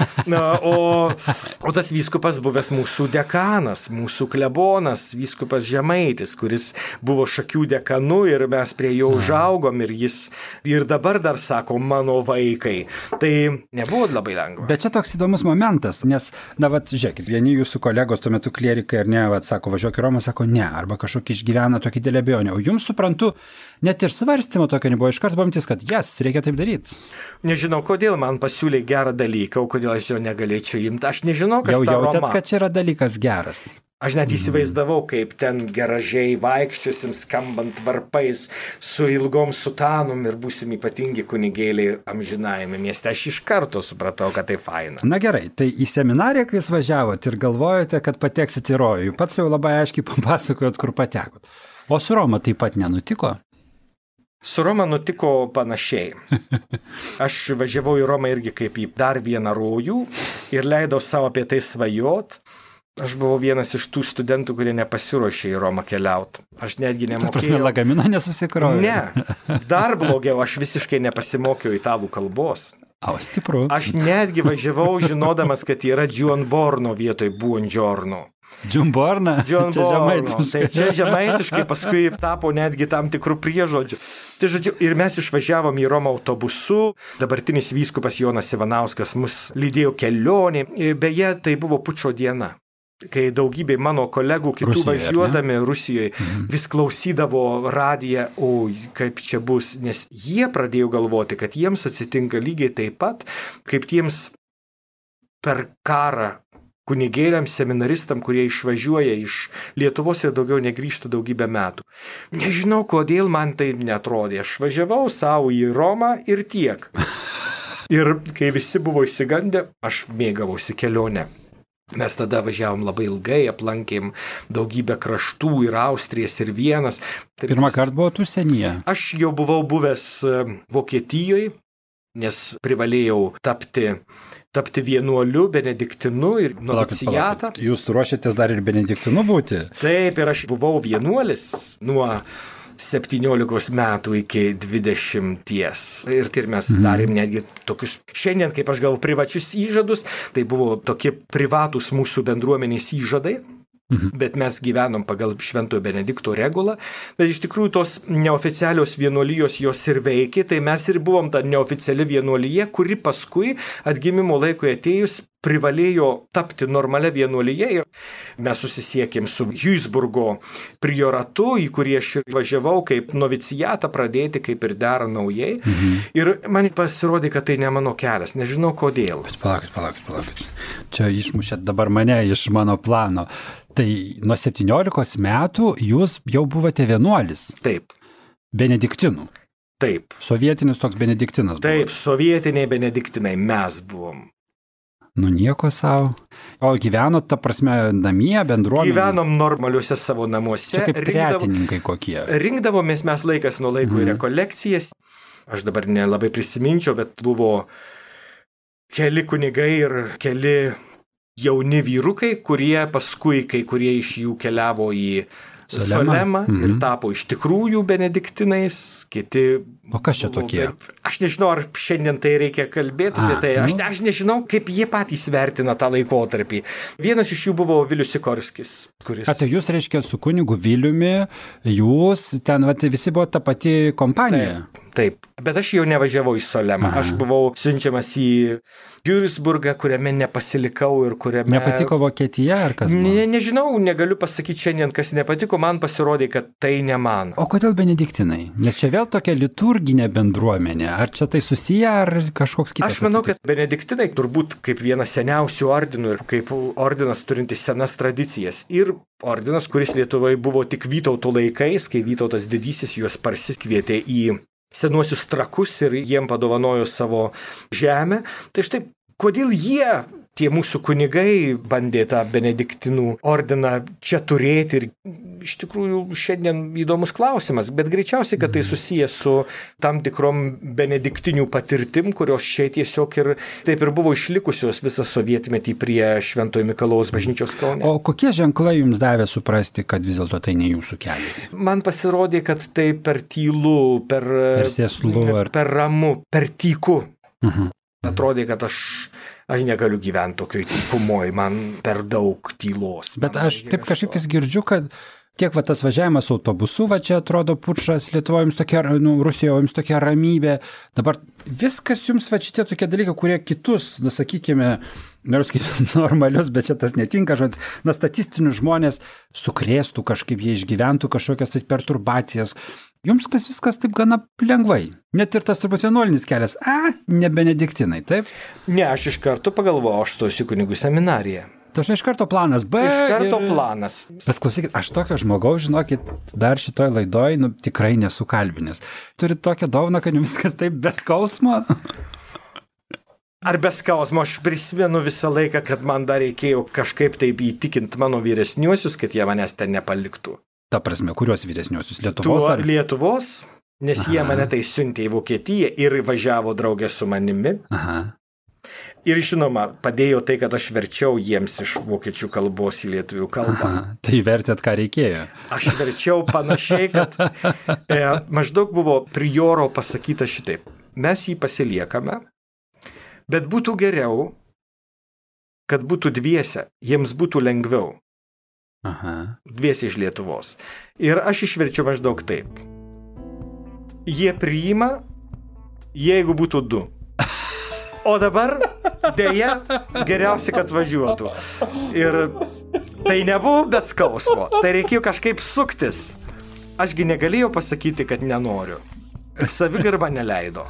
o tas vyskupas buvęs mūsų dekanas, mūsų klebonas, vyskupas Žemaitis, kuris buvo Šakių dekanu ir mes prie jo užaugom ir jis ir dabar dar sako mano vaikai. Tai nebuvo labai lengva. Bet čia toks įdomus momentas, nes, na, vat, žiūrėkit, vieni jūsų kolegos tuo metu klierikai ar ne, vat, sako, važiuok į Romą, sako, ne, arba kažkokį išgyvena tokį didelę abejonę. O jums, suprantu, net ir svarstymo tokio nebuvo, iš karto pamatys, kad reikia taip daryti. Nežinau, kodėl man pasiūlė gerą dalyką, o kodėl aš jo negalėčiau imti. Aš nežinau, kas ta Roma. Jau jautėt, kad čia yra dalykas geras. Aš net įsivaizdavau, kaip ten garažiai vaikščiosim, skambant varpais, su ilgom sutanom ir būsim ypatingi kunigėliai amžinajame mieste. Aš iš karto supratau, kad tai faina. Na gerai, tai į seminariją, kai jūs važiavot ir galvojate, kad pateksit į rojų, pats jau labai aiškiai papasakojot, kur patekot. O su Roma taip pat nenutiko? Su Roma nutiko panašiai. Aš važiavau į Romą irgi kaip į dar vieną rojų ir leidau savo apie tai svajot. Aš buvau vienas iš tų studentų, kurie nepasiruošė į Romą keliauti. Aš netgi nemokėjau. Ta prasme, lagamino nesusikrovė? Ne, dar blogiau, aš visiškai nepasimokiau italų kalbos. O, stipru. Aš netgi važiavau žinodamas, kad yra Giunborno vietoj Buongiorno. Giunborna? Giunborno. Tai čia žemaitiškai paskui tapo netgi tam tikrų priežodžių. Tai žodžiu, ir mes išvažiavom į Romą autobusu. Dabartinis vyskupas Jonas Ivanauskas mus lydėjo kelionė. Beje, tai buvo pučo diena, kai daugybė mano kolegų kitų Rusijoje, važiuodami Rusijoje vis klausydavo radiją, o kaip čia bus, nes jie pradėjo galvoti, kad jiems atsitinka lygiai taip pat, kaip tiems per karą kunigėliams, seminaristam, kurie išvažiuoja iš Lietuvos ir daugiau negrįžta daugybę metų. Nežinau, kodėl man tai netrodė. Aš važiavau savo į Romą ir tiek. Ir kai visi buvo išsigandę, aš mėgavausi kelionę. Mes tada važiavom labai ilgai, aplankėm daugybę kraštų ir Austrijas ir Vienas. Pirmą kartą buvot užsienyje? Aš jau buvau buvęs Vokietijoje, nes privalėjau tapti vienuoliu, benediktinu ir novicijatą. Jūs ruošėtės dar ir benediktinu būti? Taip, ir aš buvau vienuolis nuo 17 metų iki 20. Ir mes darėm netgi tokius, šiandien, kaip aš gal privačius įžadus, tai buvo tokie privatūs mūsų bendruomenės įžadai, bet mes gyvenom pagal Šventojo Benedikto regulą, bet iš tikrųjų tos neoficialios vienuolijos jos ir veikė, tai mes ir buvom ta neoficiali vienuolija, kuri paskui atgimimo laikui atėjus privalėjo tapti normalia vienuolyje ir mes susisiekėm su Duisburgo prioratu, į kurį aš važiavau kaip novicijatą pradėti, kaip ir dera naujai. Ir man pasirodė, kad tai ne mano kelias, nežinau kodėl. Bet palaukit. Čia išmušėt dabar mane iš mano plano. Tai nuo 17 metų jūs jau buvote vienuolis. Taip. Benediktinų. Taip. Sovietinis toks benediktinas buvo. Taip, sovietiniai benediktinai mes buvom. Nu nieko savo. O gyvenot, ta prasme, namie, bendruomenėje? Gyvenom normaliuose savo namuose. Čia kaip tretininkai kokie. Rinkdavomės mes laikas nuo laiko į rekolekcijas. Aš dabar nelabai prisiminčiau, bet buvo keli kunigai ir keli jauni vyrukai, kurie paskui, kai kurie iš jų keliavo į Solemą ir tapo iš tikrųjų benediktinais, kiti... O kas čia tokie? Aš nežinau, ar šiandien tai reikia kalbėti apie tai. Aš nežinau, kaip jie patys vertina tą laikotarpį. Vienas iš jų buvo Vilius Sikorskis, kuris... Tai jūs, reiškia, su kunigu Viliumi, jūs, ten visi buvo ta pati kompanija. Taip, bet aš jau nevažiavau į Solemą. Aš buvau siunčiamas į Duisburgą, kuriame nepasilikau ir kuriame... Nepatiko Vokietija ar kas buvo? Nežinau, negaliu pasakyti šiandien, kas nepatiko, man pasirodė, kad tai ne man. O kodėl benediktinai? Nes čia vėl tokia liturginė bendruomenė. Ar čia tai susiję, ar kažkoks kitas? Aš manau, kad benediktinai turbūt kaip vienas seniausių ordinų ir kaip ordinas turintis senas tradicijas. Ir ordinas, kuris Lietuvoje buvo tik Vytauto laikais, kai Vytautas didysis juos parsikvietė į senuosius trakus ir jiem padovanojo savo žemę. Tai štai, kodėl jie, tie mūsų kunigai, bandė tą benediktinų ordiną čia turėti ir iš tikrųjų šiandien įdomus klausimas, bet greičiausiai, kad tai susijęs su tam tikrom benediktinių patirtim, kurios čia tiesiog ir taip ir buvo išlikusios visą sovietmetį prie Šventojo Mikalojaus bažnyčios Kaune. O kokie ženklai jums davė suprasti, kad vis dėlto tai ne jūsų kelias? Man pasirodė, kad tai per tylu, per sėslu, per ramu, per tyku. Atrodė, kad aš negaliu gyventi tokioj tykumoj, man per daug tylos. Bet aš taip kažkaip vis girdžiu, kad tiek tas važiavimas autobusu, čia atrodo pučas, Lietuvoje jums tokia, Rusijoje jums tokia ramybė. Dabar viskas jums šitie tokie dalykai, kurie kitus, sakykime, noriu sakyti normalius, bet čia tas netinka žodis, statistinius žmonės sukrėstų kažkaip, jie išgyventų kažkokias tai perturbacijas. Jums tas viskas taip gana lengvai. Net ir tas turbūt vienuolinis kelias. Ne benediktinai, taip? Ne, aš iš karto pagalvojau, aš stosiu kunigų seminariją. Dažnai iš karto planas B. Iš karto planas. Bet klausykit, aš tokio žmogaus, žinokit, dar šitoj laidoj tikrai nesu kalbinęs. Turit tokią dovaną, kad jums viskas taip be skausmo? Ar be skausmo, aš prisimenu visą laiką, kad man dar reikėjo kažkaip taip įtikinti mano vyresniuosius, kad jie manęs ten nepaliktų. Ta prasme, kurios vyresniuosius? Lietuvos? Lietuvos, nes jie mane tai siuntė į Vokietiją ir važiavo draugė su manimi. Ir žinoma, padėjo tai, kad aš verčiau jiems iš vokiečių kalbos į lietuvių kalbą. Tai vertėt, ką reikėjo. Aš verčiau panašiai, kad maždaug buvo prioro pasakyta šitaip. Mes jį pasiliekame, bet būtų geriau, kad būtų dviese, jiems būtų lengviau. Dviesi iš Lietuvos. Ir aš išverčiu maždaug taip. Jie priima, jeigu būtų du. O dabar, dėja, geriausia, kad važiuotų. Ir tai nebuvo be skausmo. Tai reikėjo kažkaip suktis. Ašgi negalėjau pasakyti, kad nenoriu. Savigarba neleido.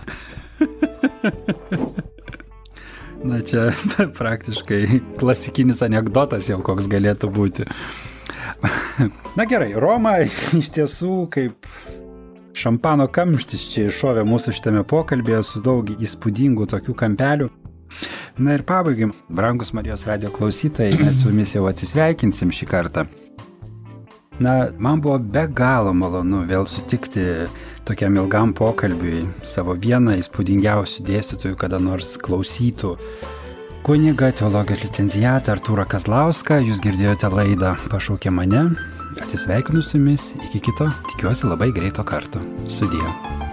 Na čia praktiškai klasikinis anekdotas jau koks galėtų būti. Na gerai, Roma iš tiesų kaip šampano kamštis čia iššovė mūsų šitame pokalbėje su daug įspūdingų tokių kampelių. Na ir pabaigai, brangus Marijos radijo klausytojai, mes su jumis jau atsisveikinsim šį kartą. Na, man buvo be galo malonu vėl sutikti tokiam ilgam pokalbiui savo vieną įspūdingiausių dėstytojų, kada nors klausytų. Kunigą, teologijos licenciatą Artūrą Kazlauską, jūs girdėjote laidą Pašaukė mane. Atsisveikinu su jumis, iki kito, tikiuosi labai greito karto. Sudie.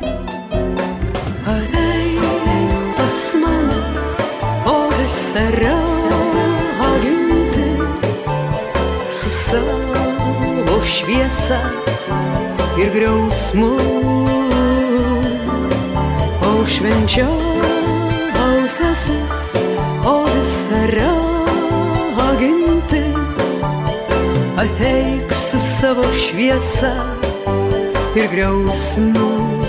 Ateik pas mane, o visa ragintis su savo šviesa ir griausmu, o švenčiausiasis, o visa ragintis, ateik su savo šviesa ir griausmu.